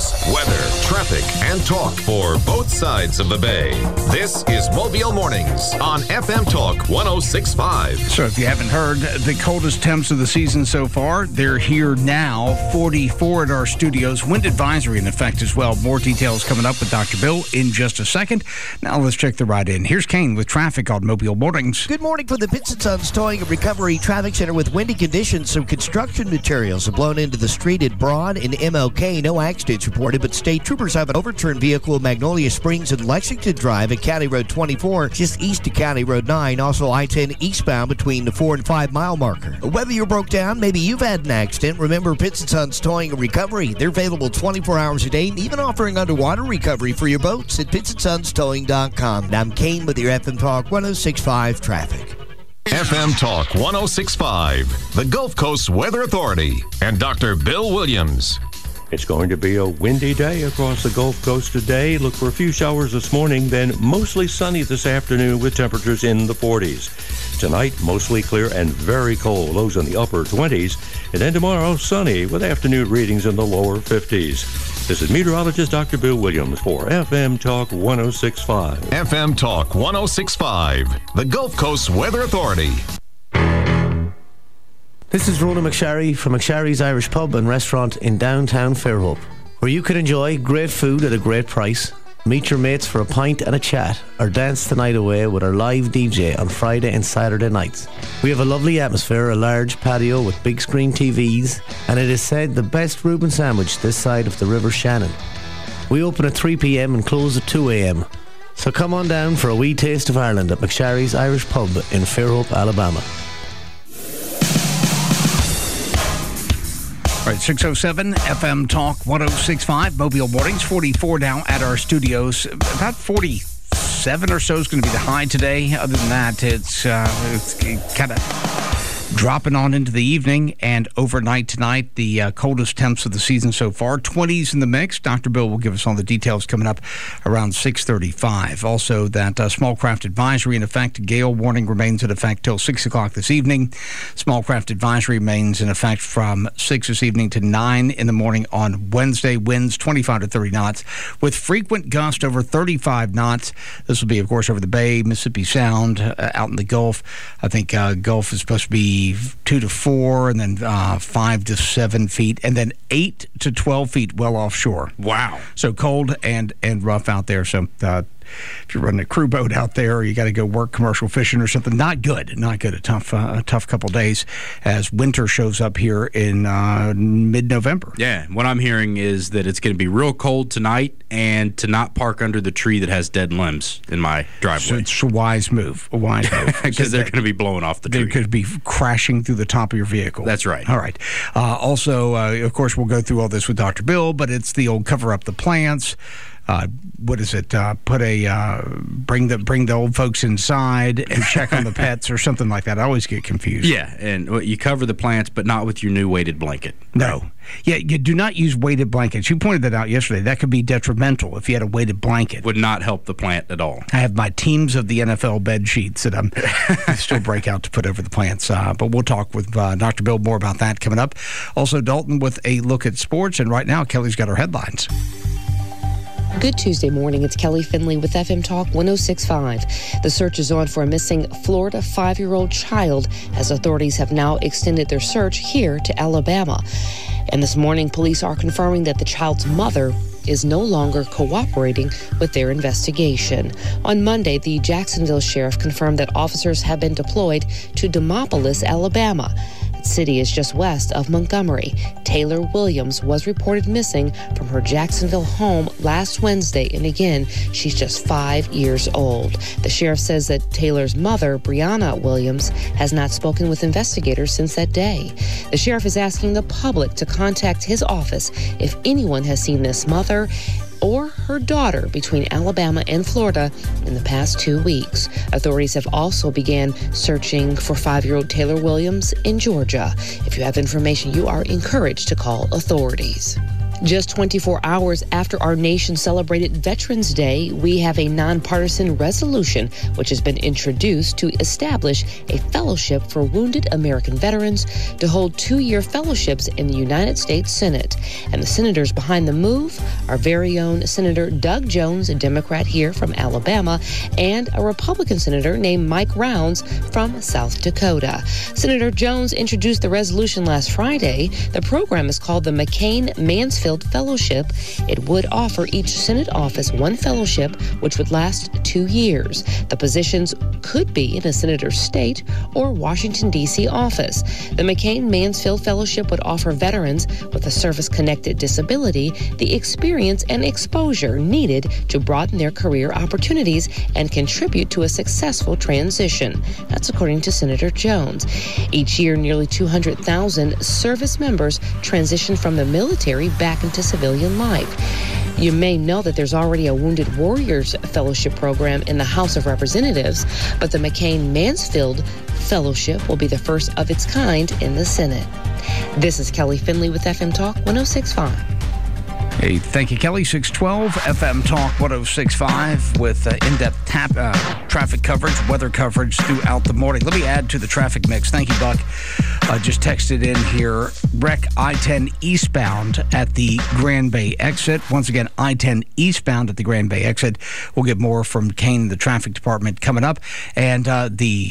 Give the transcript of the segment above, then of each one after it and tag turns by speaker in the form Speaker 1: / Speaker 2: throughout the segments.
Speaker 1: news, weather, traffic, and talk for both sides of the bay. This is Mobile Mornings on FM Talk 106.5.
Speaker 2: So if you haven't heard, the coldest temps of the season so far, they're here now, 44 at our studios. Wind advisory in effect as well. More details coming up with Dr. Bill in just a second. Now let's check the ride in. Here's Kane with traffic on Mobile Mornings.
Speaker 3: Good morning from the Pitts & Sons Towing and Recovery Traffic Center. With windy conditions, some construction materials have blown into the street at Broad and MLK. No accidents reported, but state troopers have an overturned vehicle in Magnolia Springs and Lexington Drive at County Road 24, just east of County Road 9. Also I-10 eastbound between the 4 and 5 mile marker. Whether you're broke down, maybe you've had an accident, remember Pitts & Sons Towing and Recovery. They're available 24 hours a day and even offering underwater recovery for your boats at pittsandSonsTowing.com. Now I'm Kane with your FM Talk 106.5 traffic.
Speaker 1: FM Talk 106.5, the Gulf Coast Weather Authority, and Dr. Bill Williams.
Speaker 4: It's going to be a windy day across the Gulf Coast today. Look for a few showers this morning, then mostly sunny this afternoon with temperatures in the 40s. Tonight, mostly clear and very cold, lows in the upper 20s. And then tomorrow, sunny with afternoon readings in the lower 50s. This is meteorologist Dr. Bill Williams for FM Talk 106.5.
Speaker 1: FM Talk 106.5, the Gulf Coast Weather Authority.
Speaker 5: This is Rona McSharry from McSharry's Irish Pub and Restaurant in downtown Fairhope, where you can enjoy great food at a great price, meet your mates for a pint and a chat, or dance the night away with our live DJ on Friday and Saturday nights. We have a lovely atmosphere, a large patio with big screen TVs, and it is said the best Reuben sandwich this side of the River Shannon. We open at 3 p.m. and close at 2 a.m. So come on down for a wee taste of Ireland at McSharry's Irish Pub in Fairhope, Alabama.
Speaker 2: All right, 6:07, FM Talk 106.5, Mobile Mornings, 44 now at our studios. About 47 or so is going to be the high today. Other than that, it's kind of dropping on into the evening and overnight tonight, the coldest temps of the season so far. 20s in the mix. Dr. Bill will give us all the details coming up around 6:35. Also, that small craft advisory in effect. Gale warning remains in effect till 6 o'clock this evening. Small craft advisory remains in effect from 6 this evening to 9 in the morning on Wednesday. Winds 25 to 30 knots with frequent gusts over 35 knots. This will be, of course, over the Bay, Mississippi Sound, out in the Gulf. I think Gulf is supposed to be 2 to 4 and then 5 to 7 feet and then 8 to 12 feet well offshore.
Speaker 6: Wow.
Speaker 2: So cold and rough out there. So if you're running a crew boat out there or you got to go work commercial fishing or something, not good. A tough couple days as winter shows up here in mid-November.
Speaker 6: Yeah, what I'm hearing is that it's going to be real cold tonight and to not park under the tree that has dead limbs in my driveway.
Speaker 2: So it's a wise move.
Speaker 6: Because they're going to be blowing off the tree.
Speaker 2: They could be crashing through the top of your vehicle.
Speaker 6: That's right.
Speaker 2: All right. Also, of course, we'll go through all this with Dr. Bill, but it's the old cover up the plants. What is it? Bring the old folks inside and check on the pets or something like that. I always get confused.
Speaker 6: Yeah, and you cover the plants, but not with your new weighted blanket.
Speaker 2: No. Yeah, you do not use weighted blankets. You pointed that out yesterday. That could be detrimental if you had a weighted blanket.
Speaker 6: Would not help the plant at all.
Speaker 2: I have my teams of the NFL bed sheets that I still break out to put over the plants. But we'll talk with Dr. Bill more about that coming up. Also, Dalton with a look at sports. And right now, Kelly's got our headlines.
Speaker 7: Good Tuesday morning. It's Kelly Finley with FM Talk 106.5. The search is on for a missing Florida 5-year-old child as authorities have now extended their search here to Alabama. And this morning, police are confirming that the child's mother is no longer cooperating with their investigation. On Monday, the Jacksonville sheriff confirmed that officers have been deployed to Demopolis, Alabama. The city is just west of Montgomery. Taylor Williams was reported missing from her Jacksonville home last Wednesday, and again, she's just 5 years old. The sheriff says that Taylor's mother, Brianna Williams, has not spoken with investigators since that day. The sheriff is asking the public to contact his office if anyone has seen this mother or her daughter between Alabama and Florida in the past 2 weeks. Authorities have also began searching for 5-year-old Taylor Williams in Georgia. If you have information, you are encouraged to call authorities. Just 24 hours after our nation celebrated Veterans Day, we have a nonpartisan resolution which has been introduced to establish a fellowship for wounded American veterans to hold 2-year fellowships in the United States Senate. And the senators behind the move, our very own Senator Doug Jones, a Democrat here from Alabama, and a Republican senator named Mike Rounds from South Dakota. Senator Jones introduced the resolution last Friday. The program is called the McCain-Mansfield Fellowship. It would offer each Senate office one fellowship, which would last 2 years. The positions could be in a senator's state or Washington, D.C. office. The McCain-Mansfield Fellowship would offer veterans with a service-connected disability the experience and exposure needed to broaden their career opportunities and contribute to a successful transition. That's according to Senator Jones. Each year, nearly 200,000 service members transition from the military back into civilian life. You may know that there's already a Wounded Warriors Fellowship program in the House of Representatives, but the McCain-Mansfield Fellowship will be the first of its kind in the Senate. This is Kelly Finley with FM Talk 106.5.
Speaker 2: Hey, thank you, Kelly. 612 FM Talk 106.5 with in-depth traffic coverage, weather coverage throughout the morning. Let me add to the traffic mix. Thank you, Buck. Just texted in here, wreck I-10 eastbound at the Grand Bay exit. Once again, I-10 eastbound at the Grand Bay exit. We'll get more from Kane, the traffic department, coming up. And the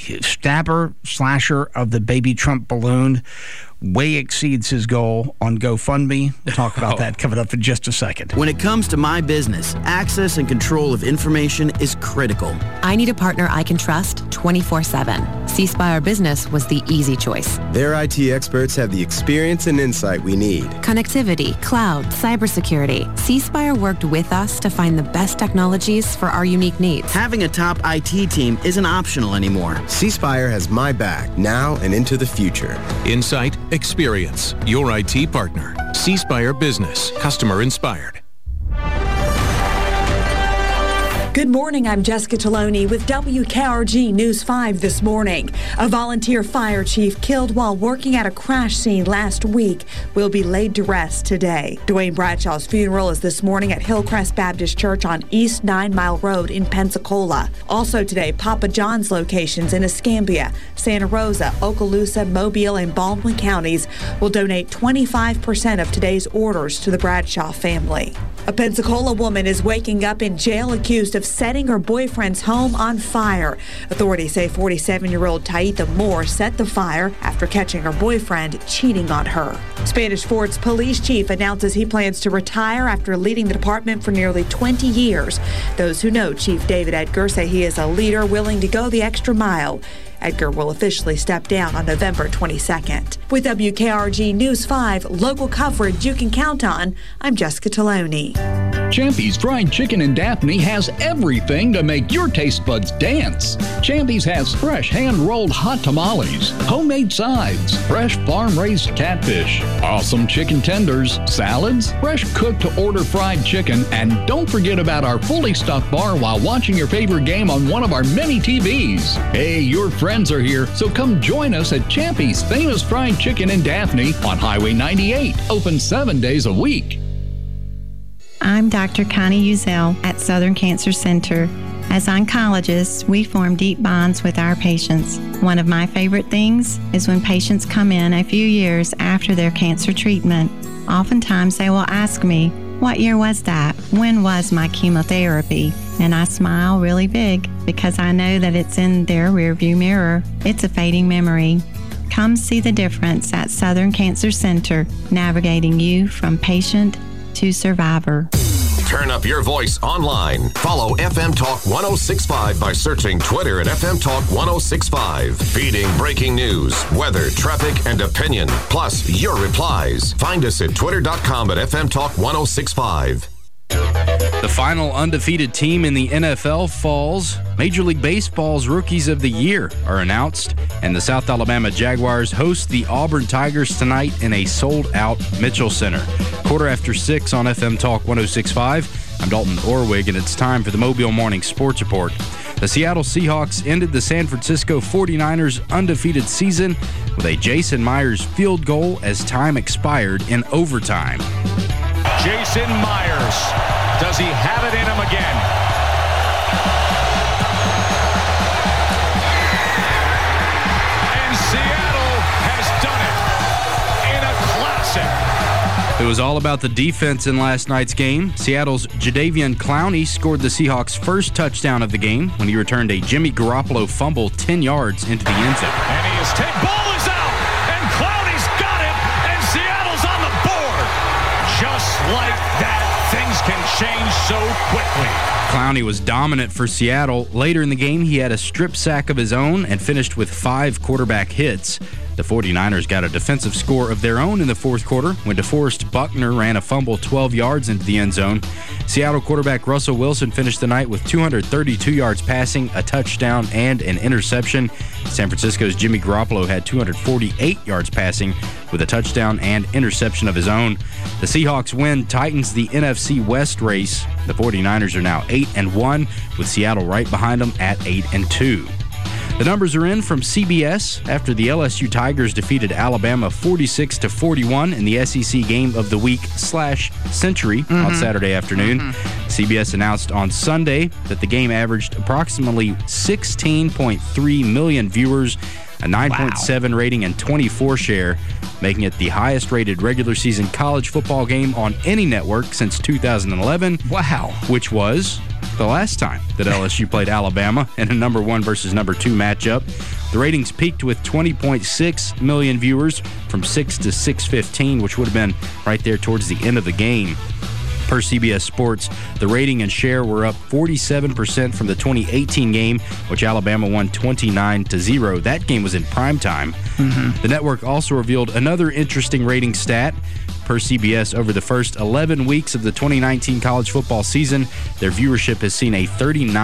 Speaker 2: slasher of the baby Trump balloon way exceeds his goal on GoFundMe. We'll talk about that coming up in just a second.
Speaker 8: When it comes to my business, access and control of information is critical.
Speaker 9: I need a partner I can trust 24/7. C Spire Business was the easy choice.
Speaker 10: Their IT experts have the experience and insight we need.
Speaker 9: Connectivity, cloud, cybersecurity. C Spire worked with us to find the best technologies for our unique needs.
Speaker 8: Having a top IT team isn't optional anymore.
Speaker 10: C Spire has my back now and into the future.
Speaker 11: Insight, experience, your IT partner. C Spire Business, customer inspired.
Speaker 12: Good morning, I'm Jessica Taloni with WKRG News 5 this morning. A volunteer fire chief killed while working at a crash scene last week will be laid to rest today. Dwayne Bradshaw's funeral is this morning at Hillcrest Baptist Church on East 9 Mile Road in Pensacola. Also today, Papa John's locations in Escambia, Santa Rosa, Okaloosa, Mobile, and Baldwin counties will donate 25% of today's orders to the Bradshaw family. A Pensacola woman is waking up in jail accused of setting her boyfriend's home on fire. Authorities say 47-year-old Taitha Moore set the fire after catching her boyfriend cheating on her. Spanish Fort's police chief announces he plans to retire after leading the department for nearly 20 years. Those who know Chief David Edgar say he is a leader willing to go the extra mile. Edgar will officially step down on November 22nd. With WKRG News 5 local coverage you can count on, I'm Jessica Taloni.
Speaker 13: Champy's Fried Chicken in Daphne has everything to make your taste buds dance. Champy's has fresh hand-rolled hot tamales, homemade sides, fresh farm-raised catfish, awesome chicken tenders, salads, fresh cooked-to-order fried chicken, and don't forget about our fully stocked bar while watching your favorite game on one of our many TVs. Hey, your friends are here, so come join us at Champy's famous fried chicken in Daphne on Highway 98, open 7 days a week.
Speaker 14: I'm Dr. Connie Uzel at Southern Cancer Center. As oncologists, we form deep bonds with our patients. One of my favorite things is when patients come in a few years after their cancer treatment. Oftentimes they will ask me, "What year was that? When was my chemotherapy?" And I smile really big because I know that it's in their rearview mirror. It's a fading memory. Come see the difference at Southern Cancer Center, navigating you from patient to survivor.
Speaker 1: Turn up your voice online. Follow FM Talk 106.5 by searching Twitter at FM Talk 106.5. Feeding breaking news, weather, traffic, and opinion, plus your replies. Find us at twitter.com at FM Talk 106.5.
Speaker 6: The final undefeated team in the NFL falls. Major League Baseball's Rookies of the Year are announced, and the South Alabama Jaguars host the Auburn Tigers tonight in a sold-out Mitchell Center. 6:15 on FM Talk 106.5. I'm Dalton Orwig, and it's time for the Mobile Morning Sports Report. The Seattle Seahawks ended the San Francisco 49ers' undefeated season with a Jason Myers field goal as time expired in overtime.
Speaker 15: Jason Myers. Does he have it in him again? And Seattle has done it in a classic.
Speaker 6: It was all about the defense in last night's game. Seattle's Jadeveon Clowney scored the Seahawks' first touchdown of the game when he returned a Jimmy Garoppolo fumble 10 yards into the end zone.
Speaker 15: And he is taken. Ball is out, and Clowney's got it, and Seattle's on the board. Just like that, things can change so quickly.
Speaker 6: Clowney was dominant for Seattle. Later in the game, he had a strip sack of his own and finished with 5 quarterback hits. The 49ers got a defensive score of their own in the fourth quarter when DeForest Buckner ran a fumble 12 yards into the end zone. Seattle quarterback Russell Wilson finished the night with 232 yards passing, a touchdown, and an interception. San Francisco's Jimmy Garoppolo had 248 yards passing with a touchdown and interception of his own. The Seahawks win tightens the NFC West race. The 49ers are now 8-1, with Seattle right behind them at 8-2. The numbers are in from CBS after the LSU Tigers defeated Alabama 46-41 in the SEC Game of the Week/Century on Saturday afternoon. CBS announced on Sunday that the game averaged approximately 16.3 million viewers, a 9.7 rating, and 24 share, making it the highest-rated regular season college football game on any network since 2011.
Speaker 2: Wow.
Speaker 6: Which was the last time that LSU played Alabama in a number 1 versus number 2 matchup. The ratings peaked with 20.6 million viewers from 6 to 6:15, which would have been right there towards the end of the game. Per CBS Sports, the rating and share were up 47% from the 2018 game, which Alabama won 29-0. That game was in primetime. The network also revealed another interesting rating stat. Per CBS, over the first 11 weeks of the 2019 college football season, their viewership has seen a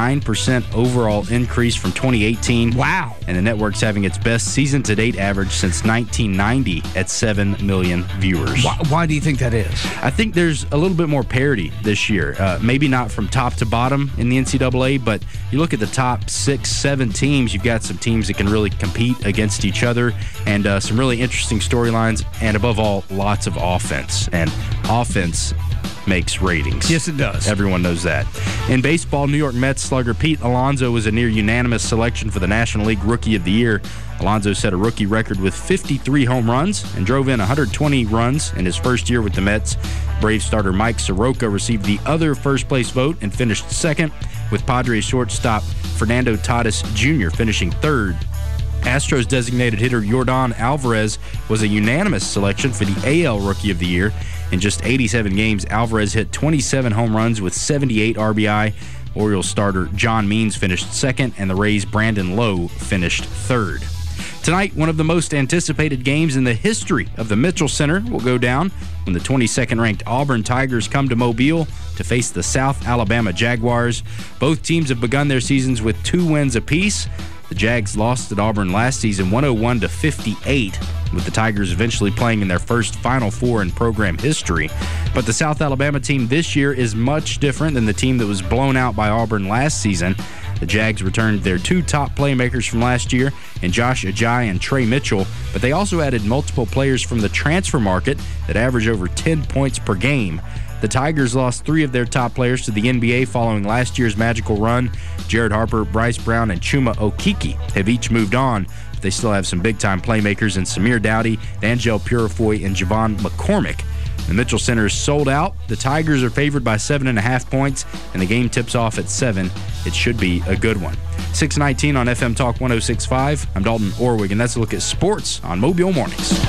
Speaker 6: 39% overall increase from 2018.
Speaker 2: Wow.
Speaker 6: And the network's having its best season-to-date average since 1990 at 7 million viewers.
Speaker 2: Why do you think that is?
Speaker 6: I think there's a little bit more parity this year. Maybe not from top to bottom in the NCAA, but you look at the top 6, 7 teams, you've got some teams that can really compete against each other, and some really interesting storylines, and above all, lots of offense. And offense makes ratings.
Speaker 2: Yes, it does.
Speaker 6: Everyone knows that. In baseball, New York Mets slugger Pete Alonso was a near unanimous selection for the National League Rookie of the Year. Alonso set a rookie record with 53 home runs and drove in 120 runs in his first year with the Mets. Brave starter Mike Soroka received the other first-place vote and finished second, with Padres shortstop Fernando Tatis Jr. finishing third. Astros designated hitter Yordan Alvarez was a unanimous selection for the AL Rookie of the Year. In just 87 games, Alvarez hit 27 home runs with 78 RBI. Orioles starter John Means finished second, and the Rays' Brandon Lowe finished third. Tonight, one of the most anticipated games in the history of the Mitchell Center will go down when the 22nd-ranked Auburn Tigers come to Mobile to face the South Alabama Jaguars. Both teams have begun their seasons with 2 wins apiece. The Jags lost at Auburn last season 101-58, with the Tigers eventually playing in their first Final Four in program history. But the South Alabama team this year is much different than the team that was blown out by Auburn last season. The Jags returned their 2 top playmakers from last year in Josh Ajayi and Trey Mitchell, but they also added multiple players from the transfer market that average over 10 points per game. The Tigers lost 3 of their top players to the NBA following last year's magical run. Jared Harper, Bryce Brown, and Chuma Okeke have each moved on, but they still have some big-time playmakers in Samir Dowdy, D'Angelo Purifoy, and Javon McCormick. The Mitchell Center is sold out. The Tigers are favored by 7.5 points, and the game tips off at 7. It should be a good one. 6:19 on FM Talk 106.5. I'm Dalton Orwig, and that's a look at sports on Mobile Mornings.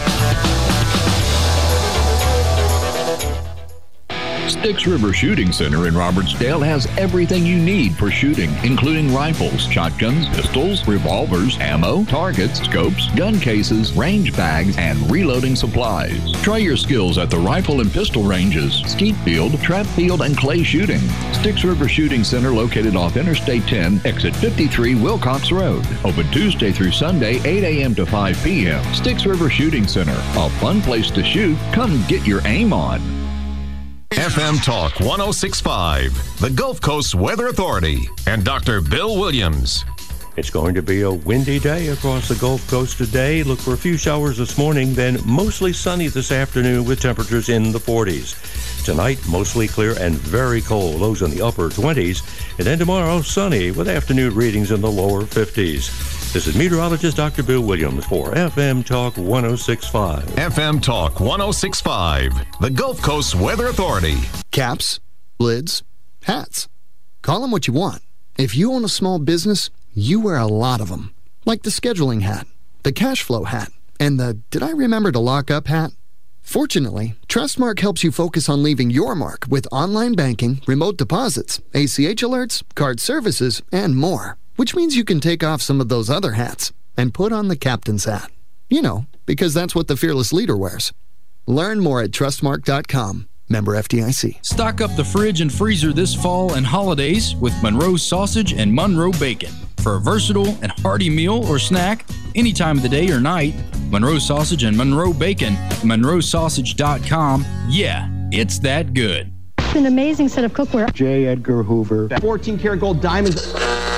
Speaker 13: Styx River Shooting Center in Robertsdale has everything you need for shooting, including rifles, shotguns, pistols, revolvers, ammo, targets, scopes, gun cases, range bags, and reloading supplies. Try your skills at the rifle and pistol ranges, skeet field, trap field, and clay shooting. Styx River Shooting Center located off Interstate 10, exit 53, Wilcox Road. Open Tuesday through Sunday, 8 a.m. to 5 p.m. Styx River Shooting Center, a fun place to shoot. Come get your aim on.
Speaker 1: FM Talk 106.5, the Gulf Coast Weather Authority, and Dr. Bill Williams.
Speaker 4: It's going to be a windy day across the Gulf Coast today. Look for a few showers this morning, then mostly sunny this afternoon with temperatures in the 40s. Tonight, mostly clear and very cold, lows in the upper 20s. And then tomorrow, sunny with afternoon readings in the lower 50s. This is meteorologist Dr. Bill Williams for FM Talk 106.5.
Speaker 1: FM Talk 106.5, the Gulf Coast Weather Authority.
Speaker 16: Caps, lids, hats. Call them what you want. If you own a small business, you wear a lot of them. Like the scheduling hat, the cash flow hat, and the did I remember to lock up hat? Fortunately, Trustmark helps you focus on leaving your mark with online banking, remote deposits, ACH alerts, card services, and more. Which means you can take off some of those other hats and put on the captain's hat. You know, because that's what the fearless leader wears. Learn more at trustmark.com. Member FDIC.
Speaker 6: Stock up the fridge and freezer this fall and holidays with Monroe Sausage and Monroe Bacon. For a versatile and hearty meal or snack, any time of the day or night, Monroe Sausage and Monroe Bacon, monroesausage.com. Yeah, it's that good.
Speaker 17: It's an amazing set of cookware.
Speaker 18: J. Edgar Hoover. 14-karat gold diamonds.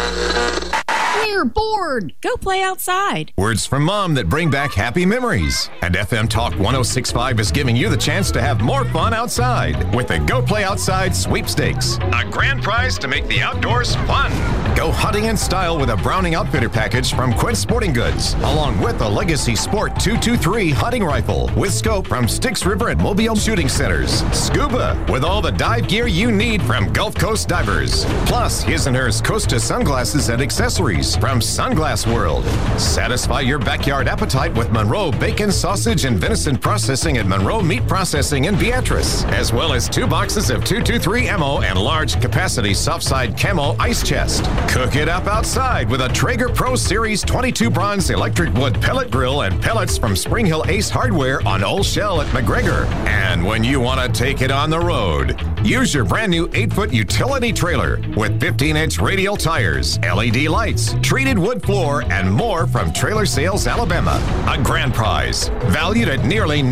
Speaker 19: We're bored. Go play outside.
Speaker 1: Words from Mom that bring back happy memories. And FM Talk 106.5 is giving you the chance to have more fun outside with the Go Play Outside Sweepstakes. A grand prize to make the outdoors fun. Go hunting in style with a Browning Outfitter package from Quint Sporting Goods, along with a Legacy Sport 223 hunting rifle with scope from Styx River and Mobile Shooting Centers. Scuba with all the dive gear you need from Gulf Coast Divers. Plus, his and hers Costa sunglasses and accessories from Sunglass World. Satisfy your backyard appetite with Monroe Bacon, Sausage, and Venison Processing at Monroe Meat Processing in Beatrice, as well as 2 boxes of 223 ammo and large capacity soft-side camo ice chest. Cook it up outside with a Traeger Pro Series 22 bronze electric wood pellet grill and pellets from Spring Hill Ace Hardware on Old Shell at McGregor. And when you want to take it on the road, use your brand new 8-foot utility trailer with 15-inch radial tires, LED lights, treated wood floor, and more from Trailer Sales Alabama. A grand prize valued at nearly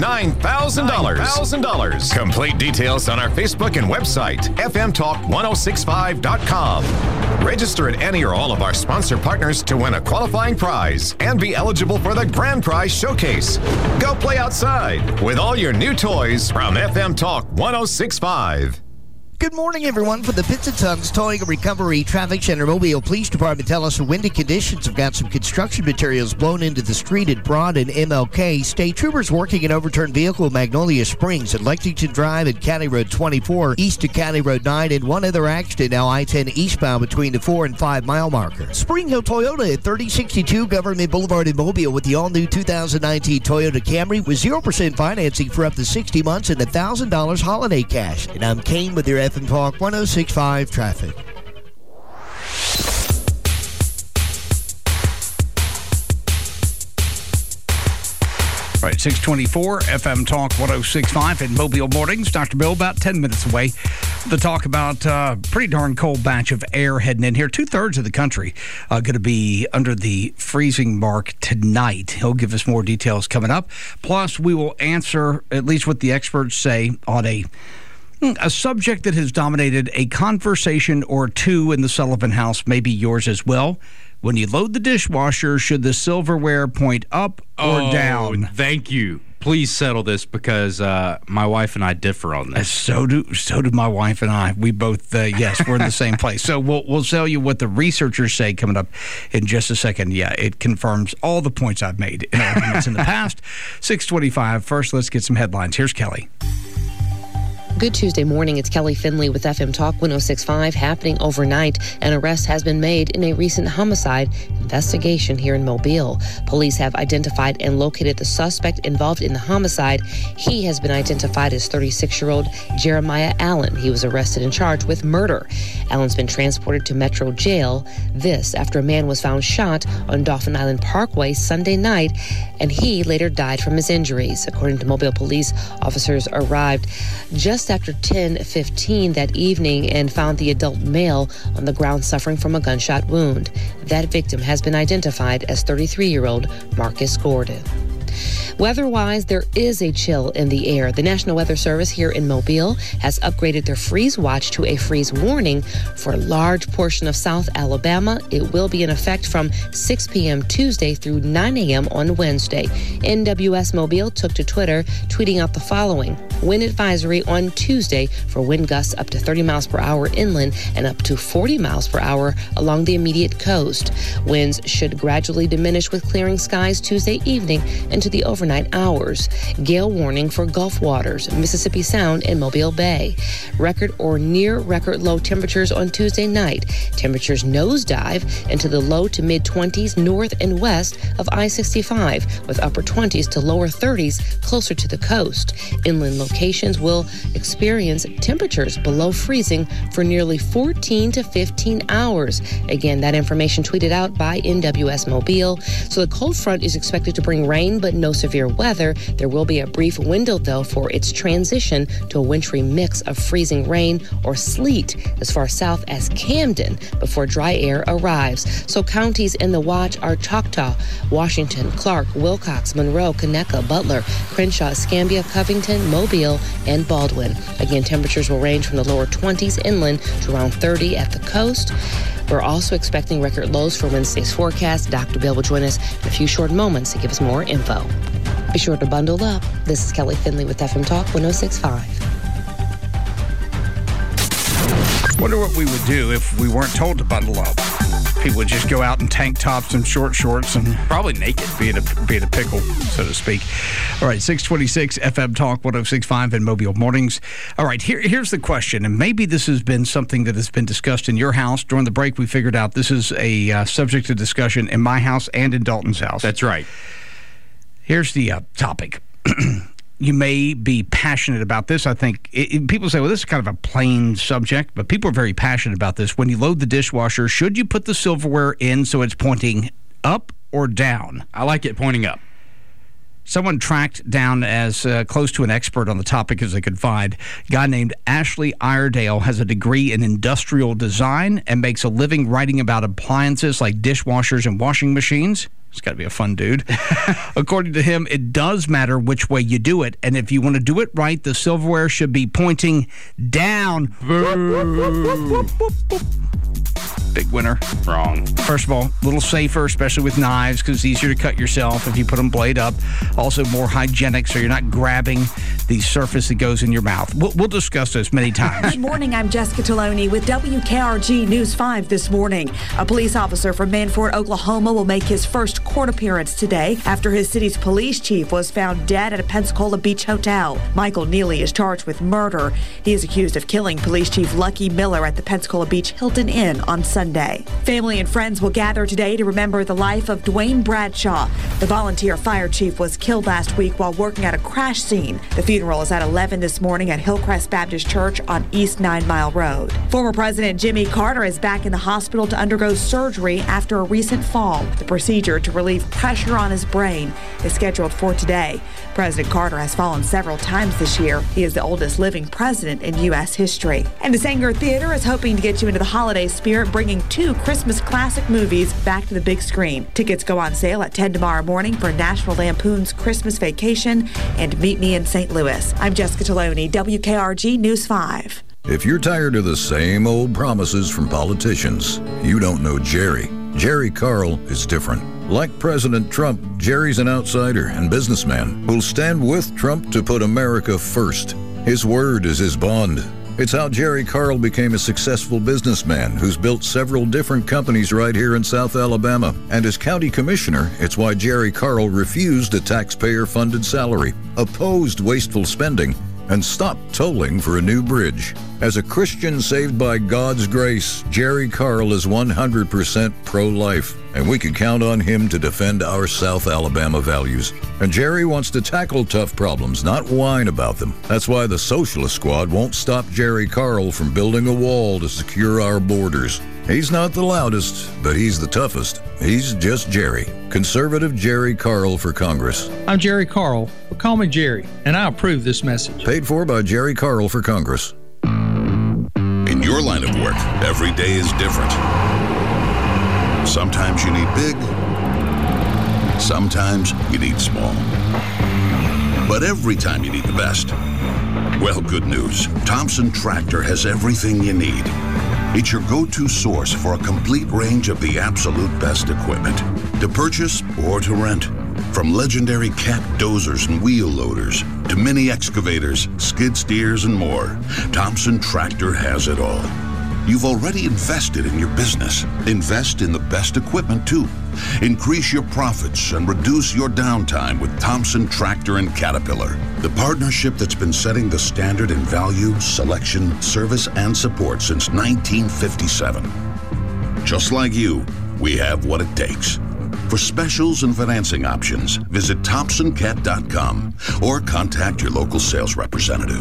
Speaker 1: $9,000. Complete details on our Facebook and website, fmtalk1065.com. Register at any or all of our sponsor partners to win a qualifying prize and be eligible for the grand prize showcase. Go play outside with all your new toys from FM Talk 106.5.
Speaker 3: Good morning, everyone. From the Pits and Tons Towing and Recovery Traffic Center, Mobile Police Department tell us windy conditions have got some construction materials blown into the street at Broad and MLK. State troopers working an overturned vehicle in Magnolia Springs at Lexington Drive and County Road 24, east of County Road 9, and one other accident now I-10 eastbound between the 4 and 5 mile marker. Spring Hill Toyota at 3062 Government Boulevard in Mobile with the all-new 2019 Toyota Camry with 0% financing for up to 60 months and $1,000 holiday cash. And I'm Kane with your FM Talk 106.5 traffic.
Speaker 2: Right, 624 FM Talk 106.5 in Mobile Mornings. Dr. Bill, about 10 minutes away to talk about a pretty darn cold batch of air heading in here. 2/3 of the country going to be under the freezing mark tonight. He'll give us more details coming up. Plus, we will answer at least what the experts say on a subject that has dominated a conversation or two in the Sullivan House, maybe yours as well. When you load the dishwasher, should the silverware point up or down?
Speaker 6: Thank you. Please settle this because my wife and I differ on this.
Speaker 2: So do my wife and I. We both, yes, we're in the same place. So we'll tell you what the researchers say coming up in just a second. Yeah, it confirms all the points I've made in arguments in the past. 625. First, let's get some headlines. Here's Kelly.
Speaker 7: Good Tuesday morning. It's Kelly Finley with FM Talk 106.5. Happening overnight, an arrest has been made in a recent homicide investigation here in Mobile. Police have identified and located the suspect involved in the homicide. He has been identified as 36-year-old Jeremiah Allen. He was arrested and charged with murder. Allen's been transported to Metro Jail. This after a man was found shot on Dauphin Island Parkway Sunday night, and he later died from his injuries. According to Mobile police, officers arrived just after 10:15 that evening and found the adult male on the ground suffering from a gunshot wound. That victim has been identified as 33-year-old Marcus Gordon. Weather-wise, there is a chill in the air. The National Weather Service here in Mobile has upgraded their freeze watch to a freeze warning for a large portion of South Alabama. It will be in effect from 6 p.m. Tuesday through 9 a.m. on Wednesday. NWS Mobile took to Twitter, tweeting out the following. Wind advisory on Tuesday for wind gusts up to 30 miles per hour inland and up to 40 miles per hour along the immediate coast. Winds should gradually diminish with clearing skies Tuesday evening into the overnight hours. Gale warning for Gulf waters, Mississippi Sound, and Mobile Bay. Record or near record low temperatures on Tuesday night. Temperatures nosedive into the low to mid 20s north and west of I-65, with upper 20s to lower 30s closer to the coast. Inland locations will experience temperatures below freezing for nearly 14 to 15 hours. Again, that information tweeted out by NWS Mobile. So the cold front is expected to bring rain, but no severe weather. There will be a brief window, though, for its transition to a wintry mix of freezing rain or sleet as far south as Camden before dry air arrives. So counties in the watch are Choctaw, Washington, Clark, Wilcox, Monroe, Conecuh, Butler, Crenshaw, Escambia, Covington, Mobile, and Baldwin. Again, temperatures will range from the lower 20s inland to around 30 at the coast. We're also expecting record lows for Wednesday's forecast. Dr. Bill will join us in a few short moments to give us more info. Be sure to bundle up. This is Kelly Finley with FM Talk 106.5.
Speaker 2: Wonder what we would do if we weren't told to bundle up. People would just go out in tank tops and short shorts and
Speaker 6: probably naked,
Speaker 2: be in a pickle, so to speak. All right, 626 FM Talk 106.5 in Mobile Mornings. All right, here's the question, and maybe this has been something that has been discussed in your house. During the break, we figured out this is a subject of discussion in my house and in Dalton's house.
Speaker 6: That's right.
Speaker 2: Here's the topic. You may be passionate about this. I think people say, well, this is kind of a plain subject, but people are very passionate about this. When you load the dishwasher, should you put the silverware in so it's pointing up or down?
Speaker 6: I like it pointing up.
Speaker 2: Someone tracked down as close to an expert on the topic as they could find. A guy named Ashley Iredale has a degree in industrial design and makes a living writing about appliances like dishwashers and washing machines. It's got to be a fun dude. According to him, it does matter which way you do it. And if you want to do it right, the silverware should be pointing down. Big winner.
Speaker 6: Wrong.
Speaker 2: First of all, a little safer, especially with knives, because it's easier to cut yourself if you put them blade up. Also more hygienic, so you're not grabbing the surface that goes in your mouth. We'll discuss this many times.
Speaker 12: Good morning. I'm Jessica Taloni with WKRG News 5 this morning. A police officer from Manford, Oklahoma will make his first court appearance today after his city's police chief was found dead at a Pensacola Beach hotel. Michael Neely is charged with murder. He is accused of killing Police Chief Lucky Miller at the Pensacola Beach Hilton Inn on Sunday. Family and friends will gather today to remember the life of Dwayne Bradshaw. The volunteer fire chief was killed last week while working at a crash scene. The funeral is at 11 this morning at Hillcrest Baptist Church on East 9 Mile Road. Former President Jimmy Carter is back in the hospital to undergo surgery after a recent fall. The procedure to relieve pressure on his brain is scheduled for today. President Carter has fallen several times this year. He is the oldest living president in U.S. history. And the Sanger Theater is hoping to get you into the holiday spirit, bringing 2 Christmas classic movies back to the big screen. Tickets go on sale at 10 tomorrow morning for National Lampoon's Christmas Vacation and Meet Me in St. Louis. I'm Jessica Taloni, WKRG News 5.
Speaker 20: If you're tired of the same old promises from politicians, you don't know Jerry. Jerry Carl is different. Like President Trump, Jerry's an outsider and businessman who'll stand with Trump to put America first. His word is his bond. It's how Jerry Carl became a successful businessman who's built several different companies right here in South Alabama. And as county commissioner, it's why Jerry Carl refused a taxpayer-funded salary, opposed wasteful spending, and stopped tolling for a new bridge. As a Christian saved by God's grace, Jerry Carl is 100% pro-life, and we can count on him to defend our South Alabama values. And Jerry wants to tackle tough problems, not whine about them. That's why the Socialist Squad won't stop Jerry Carl from building a wall to secure our borders. He's not the loudest, but he's the toughest. He's just Jerry. Conservative Jerry Carl for Congress.
Speaker 21: I'm Jerry Carl, but call me Jerry, and I approve this message.
Speaker 20: Paid for by Jerry Carl for Congress.
Speaker 22: In your line of work, every day is different. Sometimes you need big, sometimes you need small. but every time you need the best. Well, good news. Thompson Tractor has everything you need. It's your go-to source for a complete range of the absolute best equipment, to purchase or to rent. From legendary Cat dozers and wheel loaders to mini excavators, skid steers, and more, Thompson Tractor has it all. You've already invested in your business. Invest in the best equipment, too. Increase your profits and reduce your downtime with Thompson Tractor and Caterpillar, the partnership that's been setting the standard in value, selection, service, and support since 1957. Just like you, we have what it takes. For specials and financing options, visit ThompsonCat.com or contact your local sales representative.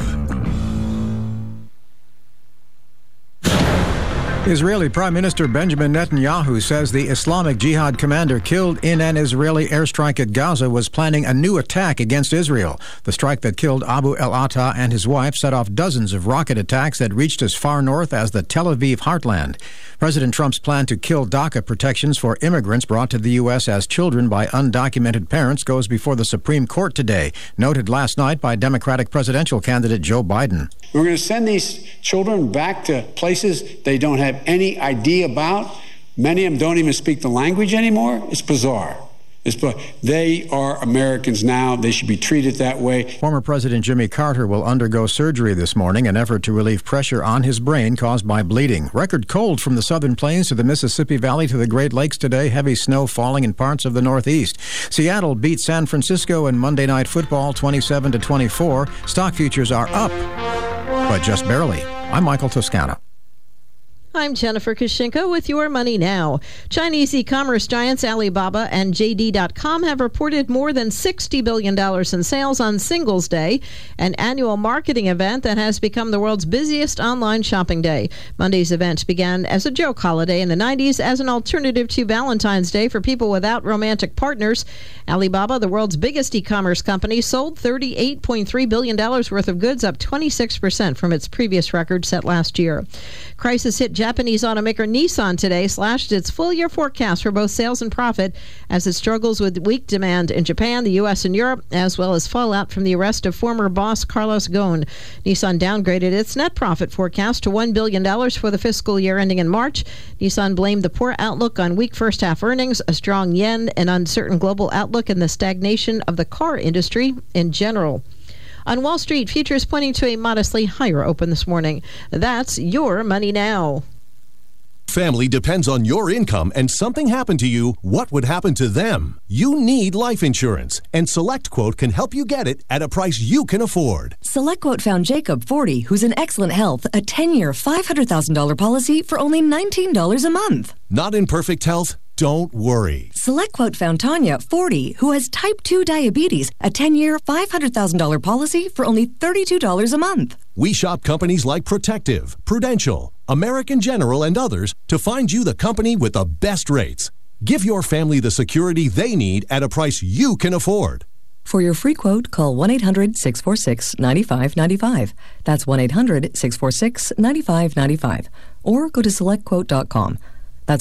Speaker 5: Israeli Prime Minister Benjamin Netanyahu says the Islamic Jihad commander killed in an Israeli airstrike at Gaza was planning a new attack against Israel. The strike that killed Abu el-Atta and his wife set off dozens of rocket attacks that reached as far north as the Tel Aviv heartland. President Trump's plan to kill DACA protections for immigrants brought to the U.S. as children by undocumented parents goes before the Supreme Court today, noted last night by Democratic presidential candidate Joe Biden.
Speaker 9: We're going to send these children back to places they don't have any idea about. Many of them don't even speak the language anymore. It's bizarre. They are Americans now. They should be treated that way.
Speaker 5: Former President Jimmy Carter will undergo surgery this morning, an effort to relieve pressure on his brain caused by bleeding. Record cold from the southern plains to the Mississippi Valley to the Great Lakes today. Heavy snow falling in parts of the Northeast. Seattle beat San Francisco in Monday Night Football 27-24. Stock futures are up, but just barely. I'm Michael Toscano.
Speaker 23: I'm Jennifer Kushinka with Your Money Now. Chinese e-commerce giants Alibaba and JD.com have reported more than $60 billion in sales on Singles Day, an annual marketing event that has become the world's busiest online shopping day. Monday's event began as a joke holiday in the 90s as an alternative to Valentine's Day for people without romantic partners. Alibaba, the world's biggest e-commerce company, sold $38.3 billion worth of goods, up 26% from its previous record set last year. Crisis hit Japanese automaker Nissan today, slashed its full-year forecast for both sales and profit as it struggles with weak demand in Japan, the U.S., and Europe, as well as fallout from the arrest of former boss Carlos Ghosn. Nissan downgraded its net profit forecast to $1 billion for the fiscal year ending in March. Nissan blamed the poor outlook on weak first-half earnings, a strong yen, an uncertain global outlook, and the stagnation of the car industry in general. On Wall Street, futures pointing to a modestly higher open this morning. That's Your Money Now.
Speaker 24: Family depends on your income and something happened to you, what would happen to them? You need life insurance, and SelectQuote can help you get it at a price you can afford.
Speaker 25: SelectQuote found Jacob, 40, who's in excellent health, a 10-year, $500,000 policy for only $19 a month.
Speaker 24: Not in perfect health? Don't worry.
Speaker 25: SelectQuote found Tanya, 40, who has type 2 diabetes, a 10-year, $500,000 policy for only $32 a month.
Speaker 24: We shop companies like Protective, Prudential, American General, and others to find you the company with the best rates. Give your family the security they need at a price you can afford.
Speaker 25: For your free quote, call 1-800-646-9595. That's 1-800-646-9595. Or go to SelectQuote.com. That's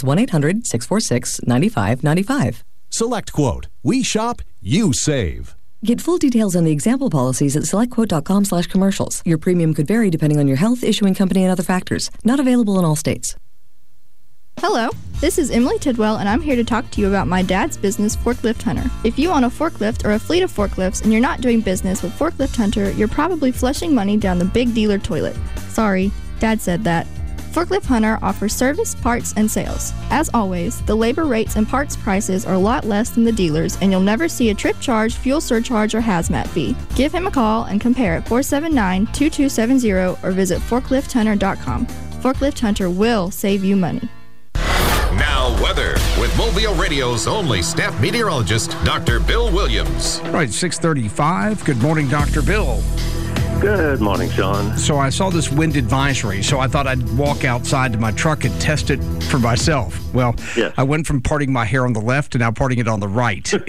Speaker 25: 1-800-646-9595.
Speaker 24: SelectQuote. We shop, you save.
Speaker 25: Get full details on the example policies at SelectQuote.com/commercials. Your premium could vary depending on your health, issuing company, and other factors. Not available in all states.
Speaker 26: Hello, this is Emily Tidwell, and I'm here to talk to you about my dad's business, Forklift Hunter. If you own a forklift or a fleet of forklifts and you're not doing business with Forklift Hunter, you're probably flushing money down the big dealer toilet. Sorry, Dad said that. Forklift Hunter offers service, parts, and sales. As always, the labor rates and parts prices are a lot less than the dealers, and you'll never see a trip charge, fuel surcharge, or hazmat fee. Give him a call and compare at 479-2270 or visit forklifthunter.com. Forklift Hunter will save you money.
Speaker 1: Now, weather with Mobile Radio's only staff meteorologist, Dr. Bill Williams.
Speaker 2: Right, 6:35. Good morning, Dr. Bill.
Speaker 4: Good morning, Sean.
Speaker 2: So I saw this wind advisory, so I thought I'd walk outside to my truck and test it for myself. Well, yes. I went from parting my hair on the left to now parting it on the right. It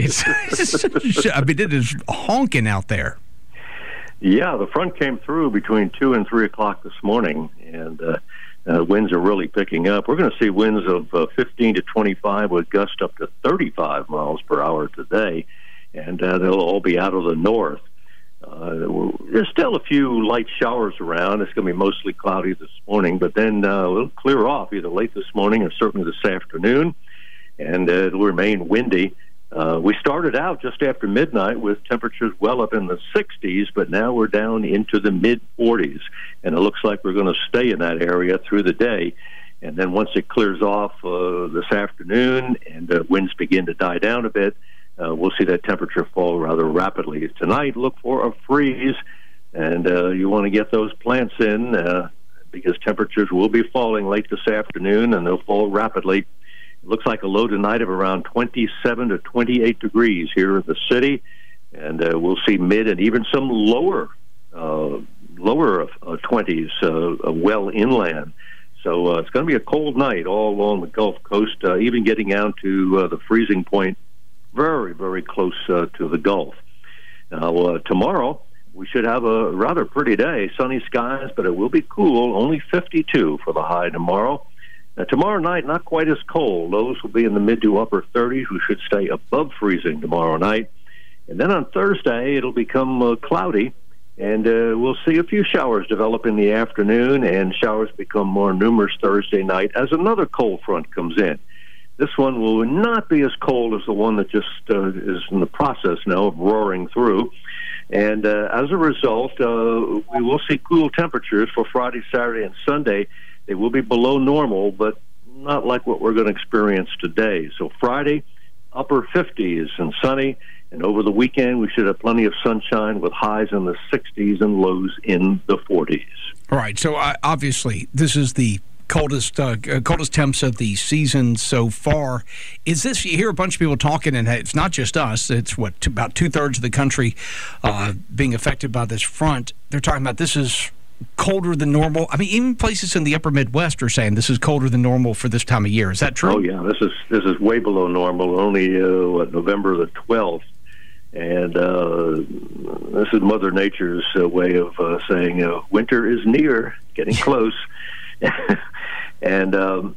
Speaker 2: is honking out there.
Speaker 4: Yeah, the front came through between 2 and 3 o'clock this morning, and winds are really picking up. We're going to see winds of 15 to 25 with gusts up to 35 miles per hour today, and they'll all be out of the north. There's still a few light showers around. It's going to be mostly cloudy this morning, but then it'll clear off either late this morning or certainly this afternoon, and it'll remain windy. We started out just after midnight with temperatures well up in the 60s, but now we're down into the mid-40s, and it looks like we're going to stay in that area through the day. And then once it clears off this afternoon and winds begin to die down a bit, we'll see that temperature fall rather rapidly. Tonight, look for a freeze, and you want to get those plants in because temperatures will be falling late this afternoon, and they'll fall rapidly. It looks like a low tonight of around 27 to 28 degrees here in the city, and we'll see mid and even some lower 20s well inland. So it's going to be a cold night all along the Gulf Coast, even getting down to the freezing point very, very close to the Gulf. Now, tomorrow, we should have a rather pretty day, sunny skies, but it will be cool, only 52 for the high tomorrow. Now, tomorrow night, not quite as cold. Lows will be in the mid to upper 30s. We should stay above freezing tomorrow night. And then on Thursday, it'll become cloudy, and we'll see a few showers develop in the afternoon, and showers become more numerous Thursday night as another cold front comes in. This one will not be as cold as the one that just is in the process now of roaring through. And as a result, we will see cool temperatures for Friday, Saturday, and Sunday. They will be below normal, but not like what we're going to experience today. So Friday, upper 50s and sunny. And over the weekend, we should have plenty of sunshine with highs in the 60s and lows in the 40s.
Speaker 2: All right. So obviously, this is the coldest temps of the season so far. Is this, you hear a bunch of people talking, and it's not just us, it's about two-thirds of the country being affected by this front. They're talking about this is colder than normal. I mean, even places in the upper Midwest are saying this is colder than normal for this time of year. Is that true?
Speaker 4: Oh, yeah. This is way below normal, only November the 12th. And this is Mother Nature's way of saying winter is near, getting close. And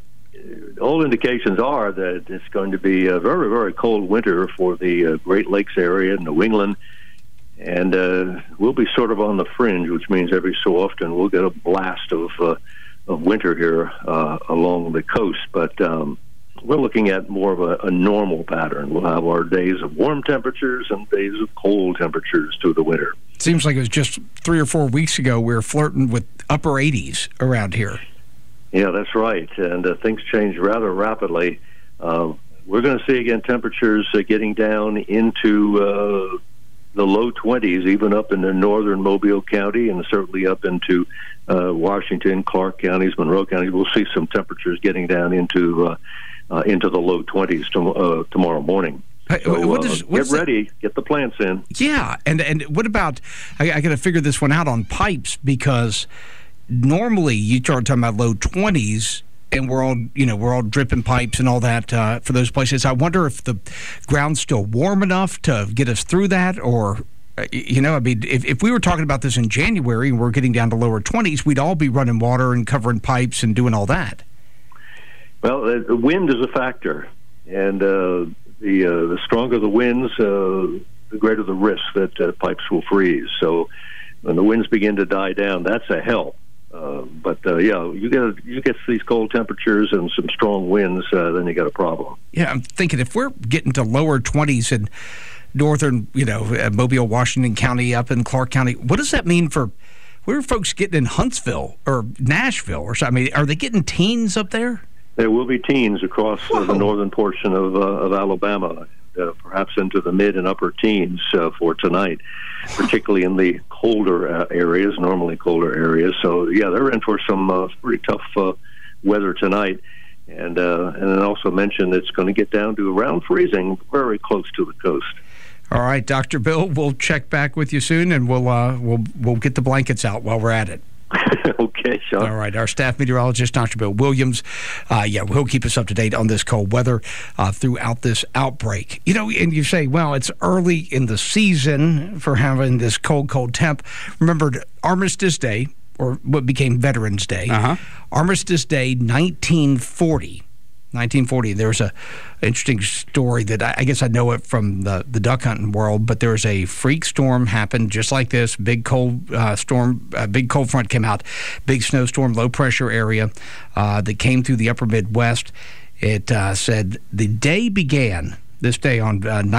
Speaker 4: all indications are that it's going to be a very, very cold winter for the Great Lakes area, New England. And we'll be sort of on the fringe, which means every so often we'll get a blast of winter here along the coast. But we're looking at more of a normal pattern. We'll have our days of warm temperatures and days of cold temperatures through the winter.
Speaker 2: It seems like it was just 3 or 4 weeks ago we were flirting with upper 80s around here.
Speaker 4: Yeah, that's right. And things change rather rapidly. We're going to see, again, temperatures getting down into the low 20s, even up into northern Mobile County and certainly up into Washington, Clark counties, Monroe counties. We'll see some temperatures getting down into the low 20s tomorrow morning. So, get ready, get the plants in.
Speaker 2: Yeah, and what about, I got to figure this one out on pipes, because normally you start talking about low 20s, and we're all dripping pipes and all that for those places. I wonder if the ground's still warm enough to get us through that, or I mean, if we were talking about this in January and we're getting down to lower 20s, we'd all be running water and covering pipes and doing all that.
Speaker 4: Well, the wind is a factor, and the stronger the winds, the greater the risk that pipes will freeze. So when the winds begin to die down, that's a help. But you get these cold temperatures and some strong winds, then you got a problem.
Speaker 2: Yeah, I'm thinking if we're getting to lower 20s in northern, Mobile, Washington County, up in Clark County, what does that mean for where are folks getting in Huntsville or Nashville or something? I mean, are they getting teens up there?
Speaker 4: There will be teens across the northern portion of Alabama, perhaps into the mid and upper teens for tonight, particularly in the colder areas, normally colder areas. So, yeah, they're in for some pretty tough weather tonight. And then also mentioned it's going to get down to around freezing, very close to the coast.
Speaker 2: All right, Dr. Bill, we'll check back with you soon, and we'll get the blankets out while we're at it.
Speaker 4: Okay, Sean.
Speaker 2: All right, our staff meteorologist, Dr. Bill Williams, he'll keep us up to date on this cold weather throughout this outbreak. And you say, well, it's early in the season for having this cold temp. Remember Armistice Day, or what became Veterans Day. Armistice Day, 1940. 1940. There was a interesting story that I guess I know it from the duck hunting world, but there was a freak storm happened just like this. Big cold storm, big cold front came out, big snowstorm, low pressure area that came through the upper Midwest. It said the day began, this day on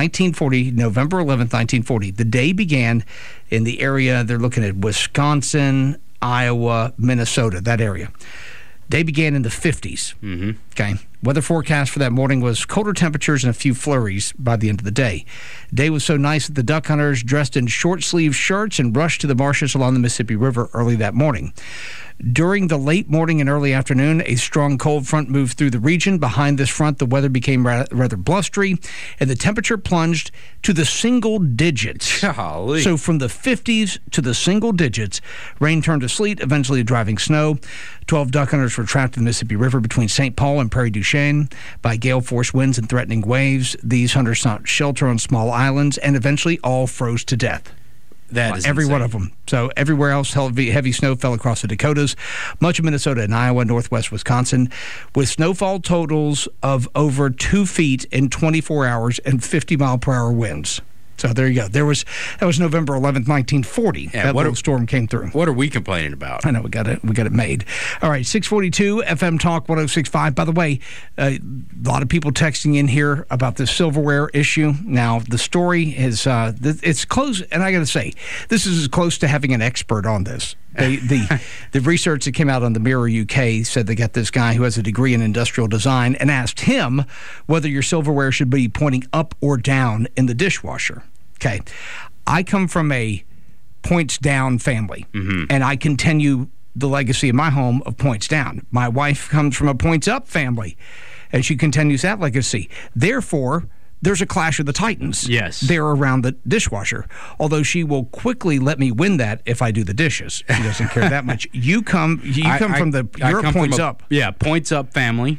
Speaker 2: 1940, November 11th, 1940, the day began in the area, they're looking at Wisconsin, Iowa, Minnesota, that area. Day began in the 50s.
Speaker 6: Mm-hmm.
Speaker 2: Okay. Weather forecast for that morning was colder temperatures and a few flurries by the end of the day. The day was so nice that the duck hunters dressed in short-sleeved shirts and rushed to the marshes along the Mississippi River early that morning. During the late morning and early afternoon, a strong cold front moved through the region. Behind this front, the weather became rather blustery, and the temperature plunged to the single digits.
Speaker 6: Golly.
Speaker 2: So from the 50s to the single digits, rain turned to sleet, eventually driving snow. 12 duck hunters were trapped in the Mississippi River between St. Paul and Prairie du Chien by gale-force winds and threatening waves. These hunters sought shelter on small islands and eventually all froze to death.
Speaker 6: That is
Speaker 2: every
Speaker 6: insane.
Speaker 2: one of them. So everywhere else, heavy snow fell across the Dakotas, much of Minnesota and Iowa, northwest Wisconsin, with snowfall totals of over 2 feet in 24 hours and 50-mile-per-hour winds. So there you go. That was November 11th, 1940.
Speaker 6: Yeah,
Speaker 2: that little storm came through.
Speaker 6: What are we complaining about?
Speaker 2: I know, we got it made. All right, 642 FM Talk 106.5. By the way, a lot of people texting in here about this silverware issue. Now, the story is it's close, and I got to say, this is as close to having an expert on this. The research that came out on the Mirror UK said they got this guy who has a degree in industrial design and asked him whether your silverware should be pointing up or down in the dishwasher. Okay, I come from a points down family, and I continue the legacy of my home of points down. My wife comes from a points up family, and she continues that legacy. Therefore, there's a clash of the titans.
Speaker 6: Yes.
Speaker 2: There around the dishwasher. Although she will quickly let me win that if I do the dishes. She doesn't care that much. You're a points up.
Speaker 6: Yeah, points up family.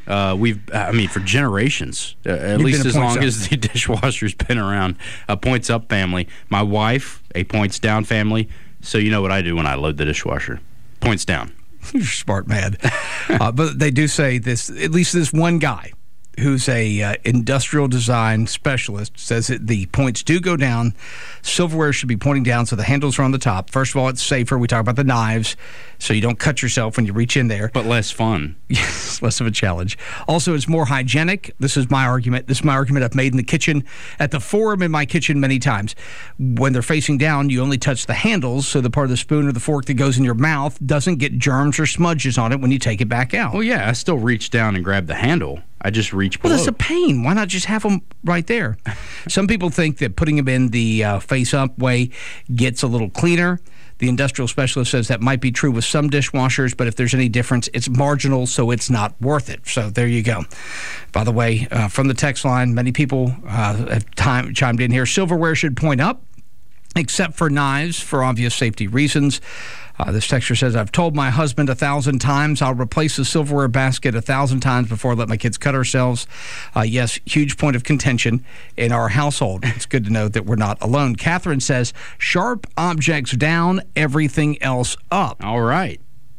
Speaker 6: For generations, at least as long as the dishwasher's been around, a points up family. My wife, a points down family. So you know what I do when I load the dishwasher? Points down.
Speaker 2: You're smart, man. But they do say this, at least this one guy, who's a industrial design specialist, says that the points do go down. Silverware should be pointing down so the handles are on the top. First of all, it's safer. We talk about the knives, so you don't cut yourself when you reach in there.
Speaker 6: But less fun.
Speaker 2: Yes, less of a challenge. Also, it's more hygienic. This is my argument. This is my argument I've made in the kitchen, at the forum in my kitchen many times. When they're facing down, you only touch the handles, so the part of the spoon or the fork that goes in your mouth doesn't get germs or smudges on it when you take it back out.
Speaker 6: Well, yeah, I still reach down and grab the handle. I just reach below.
Speaker 2: Well, that's a pain. Why not just have them right there? Some people think that putting them in the face-up way gets a little cleaner. The industrial specialist says that might be true with some dishwashers, but if there's any difference, it's marginal, so it's not worth it. So there you go. By the way, from the text line, many people have chimed in here. Silverware should point up, except for knives, for obvious safety reasons. This texter says, I've told my husband 1,000 times I'll replace the silverware basket 1,000 times before I let my kids cut ourselves. Yes, huge point of contention in our household. It's good to know that we're not alone. Catherine says, sharp objects down, everything else up.
Speaker 6: All right.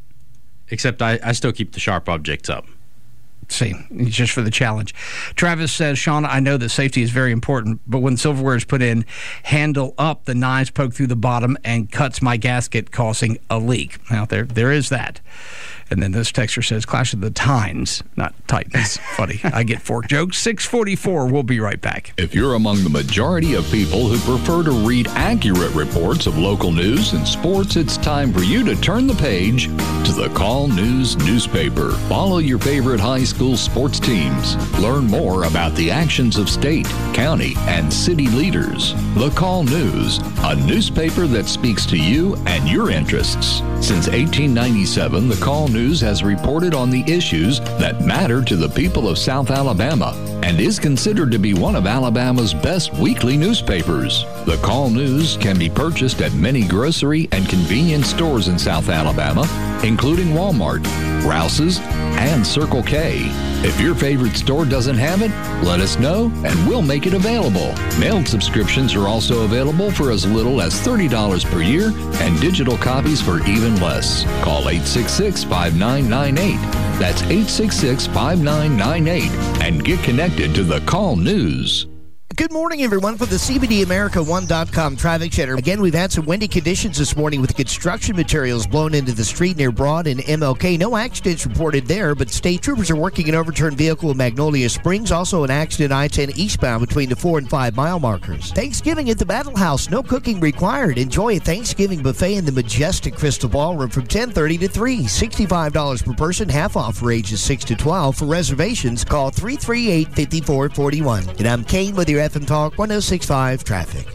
Speaker 6: Except I still keep the sharp objects up.
Speaker 2: See, just for the challenge. Travis says, Sean, I know that safety is very important, but when silverware is put in, handle up, the knives poke through the bottom and cuts my gasket, causing a leak. Now, there is that. And then this texter says, Clash of the Titans, not Titans. Funny. I get fork jokes. 644. We'll be right back.
Speaker 8: If you're among the majority of people who prefer to read accurate reports of local news and sports, it's time for you to turn the page to the Call News newspaper. Follow your favorite high school sports teams. Learn more about the actions of state, county, and city leaders. The Call News, a newspaper that speaks to you and your interests. Since 1897, the Call News has reported on the issues that matter to the people of South Alabama and is considered to be one of Alabama's best weekly newspapers. The Call News can be purchased at many grocery and convenience stores in South Alabama, including Walmart, Rouse's, and Circle K. If your favorite store doesn't have it, Let us know and we'll make it available. Mailed subscriptions are also available for as little as $30 per year and digital copies for even less. Call 866-5998. That's 866-5998 and get connected to the Call News.
Speaker 3: Good morning, everyone, from the CBDAmerica1.com traffic center. Again, we've had some windy conditions this morning with construction materials blown into the street near Broad and MLK. No accidents reported there, but state troopers are working an overturned vehicle in Magnolia Springs. Also an accident I-10 eastbound between the 4 and 5 mile markers. Thanksgiving at the Battle House. No cooking required. Enjoy a Thanksgiving buffet in the majestic Crystal Ballroom from 10:30 to 3. $65 per person, half off for ages 6 to 12. For reservations, call 338-5441. And I'm Kane with your FM Talk 106.5 traffic.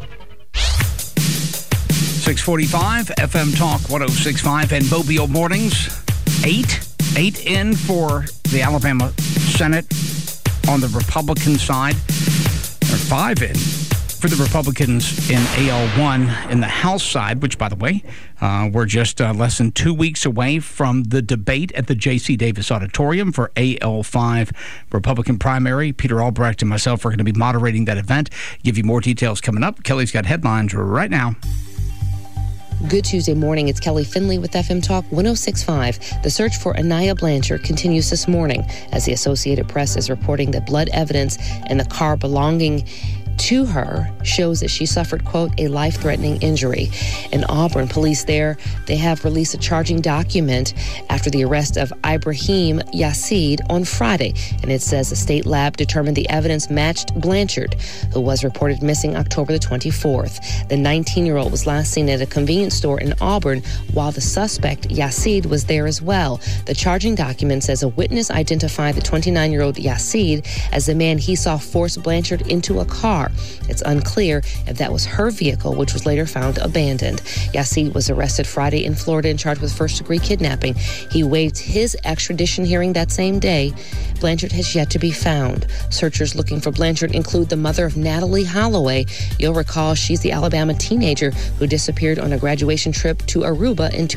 Speaker 2: 645 FM Talk 106.5 and Mobile Mornings. 8 in for the Alabama Senate on the Republican side, or 5 in for the Republicans in AL1 in the House side, which, by the way, we're just less than 2 weeks away from the debate at the J.C. Davis Auditorium for AL5 Republican primary. Peter Albrecht and myself are going to be moderating that event. Give you more details coming up. Kelly's got headlines right now.
Speaker 7: Good Tuesday morning. It's Kelly Finley with FM Talk 106.5. The search for Anaya Blanchard continues this morning as the Associated Press is reporting that blood evidence in the car belonging to her shows that she suffered, quote, a life-threatening injury. In Auburn, police there, they have released a charging document after the arrest of Ibrahim Yassid on Friday. And it says the state lab determined the evidence matched Blanchard, who was reported missing October the 24th. The 19-year-old was last seen at a convenience store in Auburn, while the suspect, Yassid, was there as well. The charging document says a witness identified the 29-year-old Yassid as the man he saw force Blanchard into a car. It's unclear if that was her vehicle, which was later found abandoned. Yassid was arrested Friday in Florida and charged with first-degree kidnapping. He waived his extradition hearing that same day. Blanchard has yet to be found. Searchers looking for Blanchard include the mother of Natalie Holloway. You'll recall she's the Alabama teenager who disappeared on a graduation trip to Aruba in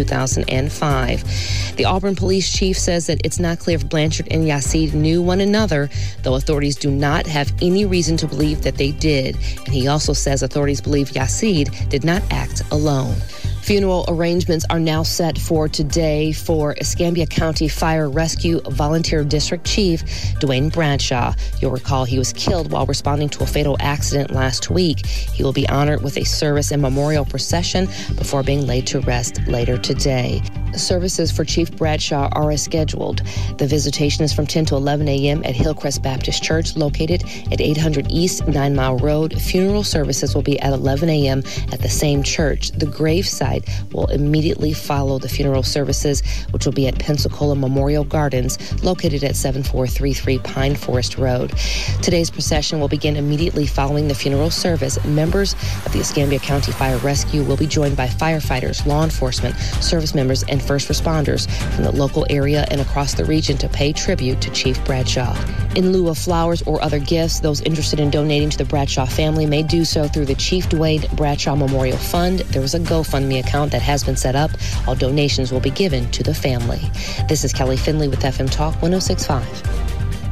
Speaker 7: 2005. The Auburn police chief says that it's not clear if Blanchard and Yassid knew one another, though authorities do not have any reason to believe that they did. And he also says authorities believe Yassid did not act alone. Funeral arrangements are now set for today for Escambia County Fire Rescue Volunteer District Chief Dwayne Bradshaw. You'll recall he was killed while responding to a fatal accident last week. He will be honored with a service and memorial procession before being laid to rest later today. Services for Chief Bradshaw are as scheduled. The visitation is from 10 to 11 a.m. at Hillcrest Baptist Church, located at 800 East 9 Mile Road. Funeral services will be at 11 a.m. at the same church. The gravesite will immediately follow the funeral services, which will be at Pensacola Memorial Gardens, located at 7433 Pine Forest Road. Today's procession will begin immediately following the funeral service. Members of the Escambia County Fire Rescue will be joined by firefighters, law enforcement, service members, and first responders from the local area and across the region to pay tribute to Chief Bradshaw. In lieu of flowers or other gifts, those interested in donating to the Bradshaw family may do so through the Chief Dwayne Bradshaw Memorial Fund. There is a GoFundMe account that has been set up. All donations will be given to the family. This is Kelly Finley with FM Talk 106.5.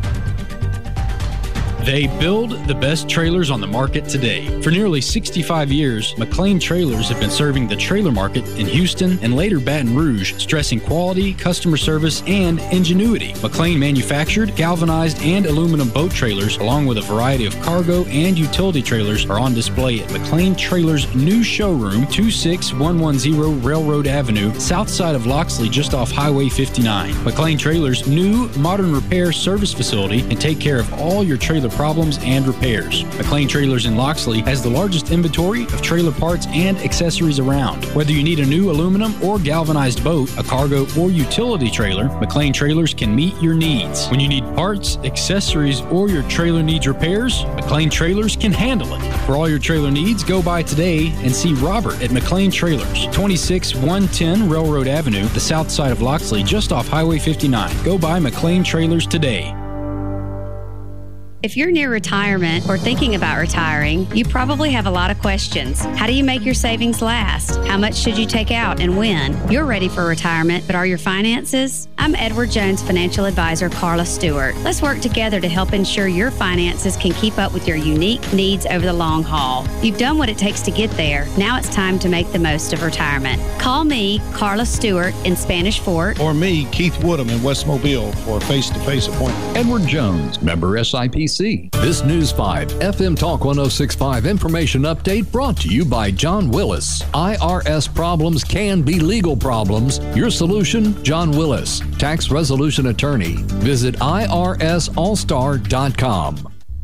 Speaker 6: They build the best trailers on the market today. For nearly 65 years, McLean Trailers have been serving the trailer market in Houston and later Baton Rouge, stressing quality, customer service, and ingenuity. McLean manufactured, galvanized, and aluminum boat trailers, along with a variety of cargo and utility trailers, are on display at McLean Trailers' new showroom, 26110 Railroad Avenue, south side of Loxley, just off Highway 59. McLean Trailers' new modern repair service facility can take care of all your trailer problems and repairs. McLean Trailers in Loxley has the largest inventory of trailer parts and accessories around. Whether you need a new aluminum or galvanized boat, a cargo or utility trailer, McLean Trailers can meet your needs. When you need parts, accessories, or your trailer needs repairs, McLean Trailers can handle it. For all your trailer needs, go by today and see Robert at McLean Trailers, 26110 Railroad Avenue, the south side of Loxley, just off Highway 59. Go by McLean Trailers today.
Speaker 10: If you're near retirement or thinking about retiring, you probably have a lot of questions. How do you make your savings last? How much should you take out and when? You're ready for retirement, but are your finances? I'm Edward Jones financial advisor Carla Stewart. Let's work together to help ensure your finances can keep up with your unique needs over the long haul. You've done what it takes to get there. Now it's time to make the most of retirement. Call me, Carla Stewart, in Spanish Fort.
Speaker 11: Or me, Keith Woodham, in West Mobile for a face-to-face appointment.
Speaker 8: Edward Jones, member SIPC. This News 5 FM Talk 106.5 information update brought to you by John Willis. IRS problems can be legal problems. Your solution, John Willis, tax resolution attorney. Visit IRSallstar.com.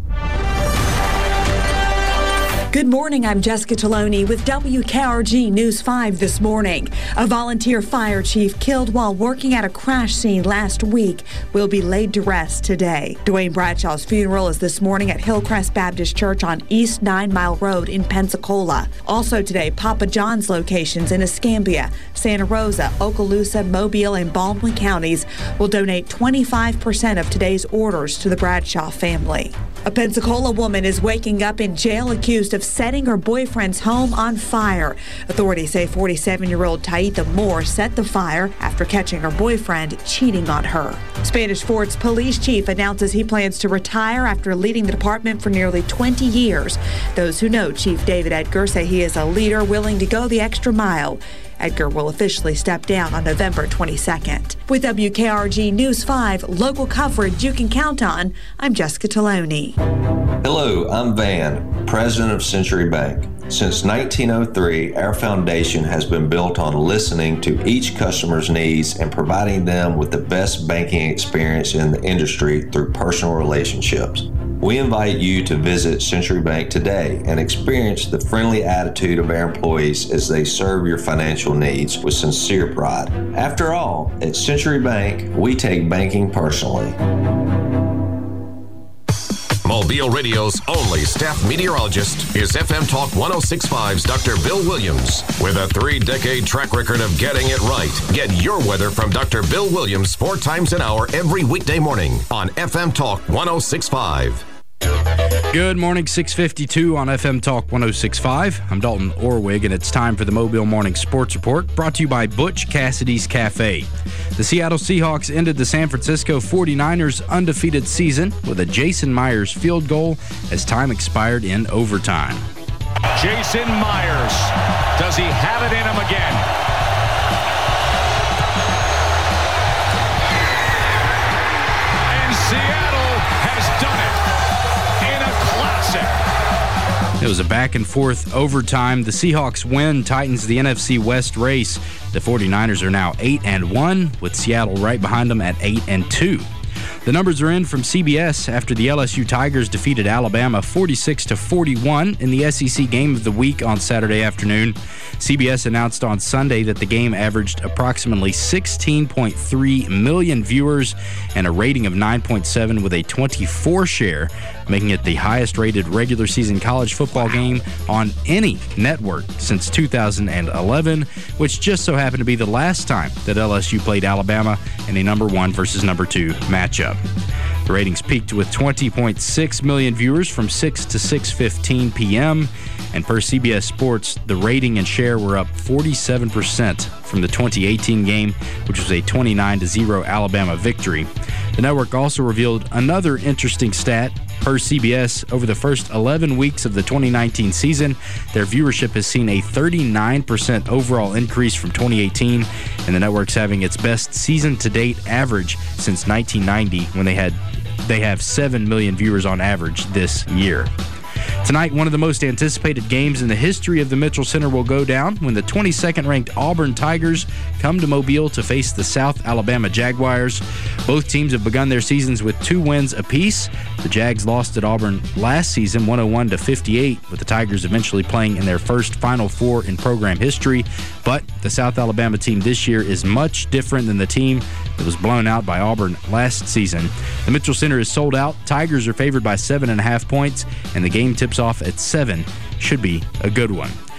Speaker 12: Good morning, I'm Jessica Taloni with WKRG News 5 this morning. A volunteer fire chief killed while working at a crash scene last week will be laid to rest today. Dwayne Bradshaw's funeral is this morning at Hillcrest Baptist Church on East 9 Mile Road in Pensacola. Also today, Papa John's locations in Escambia, Santa Rosa, Okaloosa, Mobile, and Baldwin counties will donate 25% of today's orders to the Bradshaw family. A Pensacola woman is waking up in jail accused of setting her boyfriend's home on fire. Authorities say 47-year-old Taitha Moore set the fire after catching her boyfriend cheating on her. Spanish Fort's police chief announces he plans to retire after leading the department for nearly 20 years. Those who know Chief David Edgar say he is a leader willing to go the extra mile. Edgar will officially step down on November 22nd. With WKRG News 5 local coverage you can count on, I'm Jessica Taloni.
Speaker 13: Hello, I'm Van, president of Century Bank. Since 1903, our foundation has been built on listening to each customer's needs and providing them with the best banking experience in the industry through personal relationships. We invite you to visit Century Bank today and experience the friendly attitude of our employees as they serve your financial needs with sincere pride. After all, at Century Bank, we take banking personally.
Speaker 1: Mobile Radio's only staff meteorologist is FM Talk 106.5's Dr. Bill Williams. With a 3-decade track record of getting it right, get your weather from Dr. Bill Williams 4 times an hour every weekday morning on FM Talk 106.5.
Speaker 6: Good morning, 6:52 on FM Talk 106.5. I'm Dalton Orwig, and it's time for the Mobile Morning Sports Report, brought to you by Butch Cassidy's Cafe. The Seattle Seahawks ended the San Francisco 49ers' undefeated season with a Jason Myers field goal as time expired in overtime.
Speaker 14: Jason Myers, does he have it in him again? And Seattle has done it.
Speaker 6: It was a back-and-forth overtime. The Seahawks win, tightens the NFC West race. The 49ers are now 8-1, with Seattle right behind them at 8-2. The numbers are in from CBS after the LSU Tigers defeated Alabama 46-41 in the SEC Game of the Week on Saturday afternoon. CBS announced on Sunday that the game averaged approximately 16.3 million viewers and a rating of 9.7 with a 24 share, making it the highest-rated regular season college football game on any network since 2011, which just so happened to be the last time that LSU played Alabama in a number 1 versus number 2 matchup. The ratings peaked with 20.6 million viewers from 6 to 6:15 p.m., and per CBS Sports, the rating and share were up 47% from the 2018 game, which was a 29-0 Alabama victory. The network also revealed another interesting stat. Per CBS, over the first 11 weeks of the 2019 season, their viewership has seen a 39% overall increase from 2018, and the network's having its best season-to-date average since 1990, when they have 7 million viewers on average this year. Tonight, one of the most anticipated games in the history of the Mitchell Center will go down when the 22nd-ranked Auburn Tigers come to Mobile to face the South Alabama Jaguars. Both teams have begun their seasons with 2 wins apiece. The Jags lost at Auburn last season 101-58, with the Tigers eventually playing in their first Final Four in program history. But the South Alabama team this year is much different than the team that was blown out by Auburn last season. The Mitchell Center is sold out. Tigers are favored by 7.5 points, and the game tips off at 7. Should be a good one.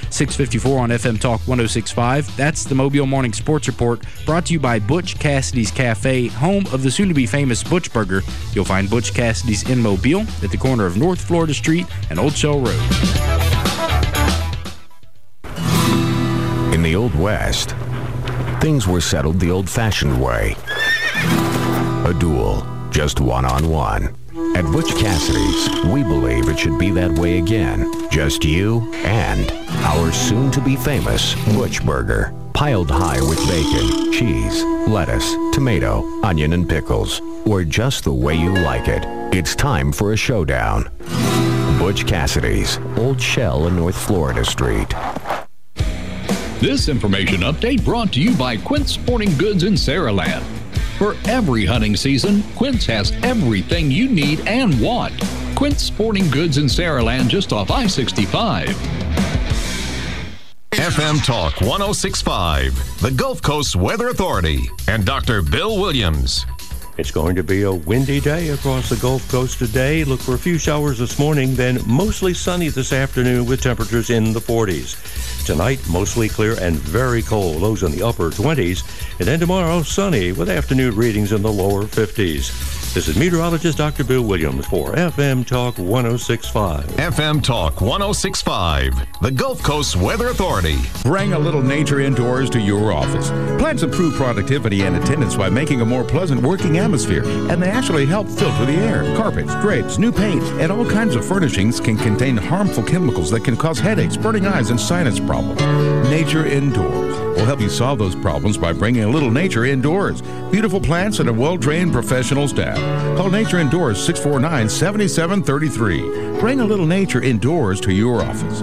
Speaker 6: 6:54 on FM Talk 106.5. That's the Mobile Morning Sports Report, brought to you by Butch Cassidy's Cafe, home of the soon-to-be famous Butch Burger. You'll find Butch Cassidy's in Mobile at the corner of North Florida Street and Old Shell Road.
Speaker 15: In the Old West, things were settled the old-fashioned way. A duel, just one-on-one. At Butch Cassidy's, we believe it should be that way again. Just you and our soon-to-be famous Butch Burger. Piled high with bacon, cheese, lettuce, tomato, onion, and pickles. Or just the way you like it. It's time for a showdown. Butch Cassidy's, Old Shell and North Florida Street.
Speaker 8: This information update brought to you by Quint's Sporting Goods in Saraland. For every hunting season, Quint's has everything you need and want. Quint's Sporting Goods in Saraland, just off I-65.
Speaker 1: FM Talk 106.5, the Gulf Coast Weather Authority, and Dr. Bill Williams.
Speaker 4: It's going to be a windy day across the Gulf Coast today. Look for a few showers this morning, then mostly sunny this afternoon with temperatures in the 40s. Tonight, mostly clear and very cold, lows in the upper 20s. And then tomorrow, sunny with afternoon readings in the lower 50s. This is meteorologist Dr. Bill Williams for FM Talk 106.5.
Speaker 1: FM Talk 106.5, the Gulf Coast Weather Authority.
Speaker 16: Bring a little nature indoors to your office. Plants improve productivity and attendance by making a more pleasant working atmosphere, and they actually help filter the air. Carpets, drapes, new paint, and all kinds of furnishings can contain harmful chemicals that can cause headaches, burning eyes, and sinus problems. Nature Indoors will help you solve those problems by bringing a little nature indoors. Beautiful plants and a well-trained professional staff. Call Nature Indoors 649-7733. Bring a little nature indoors to your office.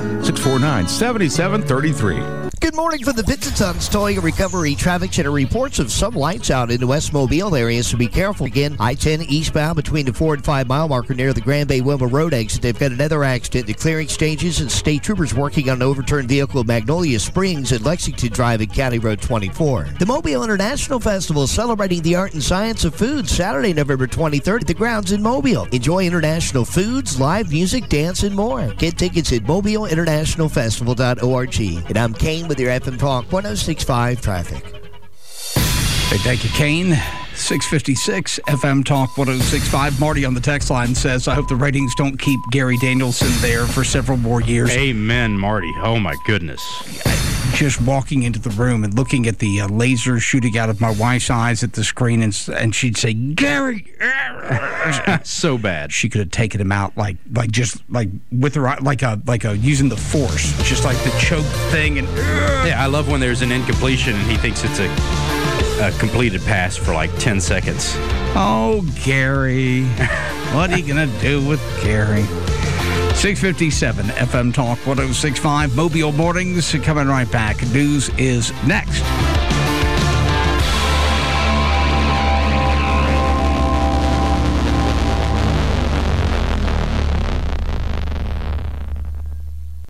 Speaker 16: 649-7733.
Speaker 3: Good morning from the Pizzatons Towing and Recovery Traffic Center. Reports of some lights out in the West Mobile area, so be careful. Again, I-10 eastbound between the 4 and 5 mile marker near the Grand Bay Wilma Road exit. They've got another accident. The clearing stages and state troopers working on an overturned vehicle at Magnolia Springs and Lexington Drive at County Road 24. The Mobile International Festival celebrating the art and science of food Saturday, November 23rd at the grounds in Mobile. Enjoy international foods, live music, dance, and more. Get tickets at mobileinternationalfestival.org. And I'm Kane with your FM Talk 106.5 traffic.
Speaker 2: Hey, thank you, Kane. 656 FM Talk 106.5. Marty on the text line says, I hope the ratings don't keep Gary Danielson there for several more years.
Speaker 6: Amen, Marty. Oh, my goodness.
Speaker 2: Just walking into the room and looking at the laser shooting out of my wife's eyes at the screen, and she'd say, Gary!
Speaker 6: So bad.
Speaker 2: She could have taken him out like with her, like a using the force, just like the choke thing. And
Speaker 6: yeah, I love when there's an incompletion and he thinks it's a completed pass for like 10 seconds.
Speaker 2: Oh, Gary. What are you going to do with Gary? 657 FM Talk 106.5. Mobile Mornings coming right back. News is next.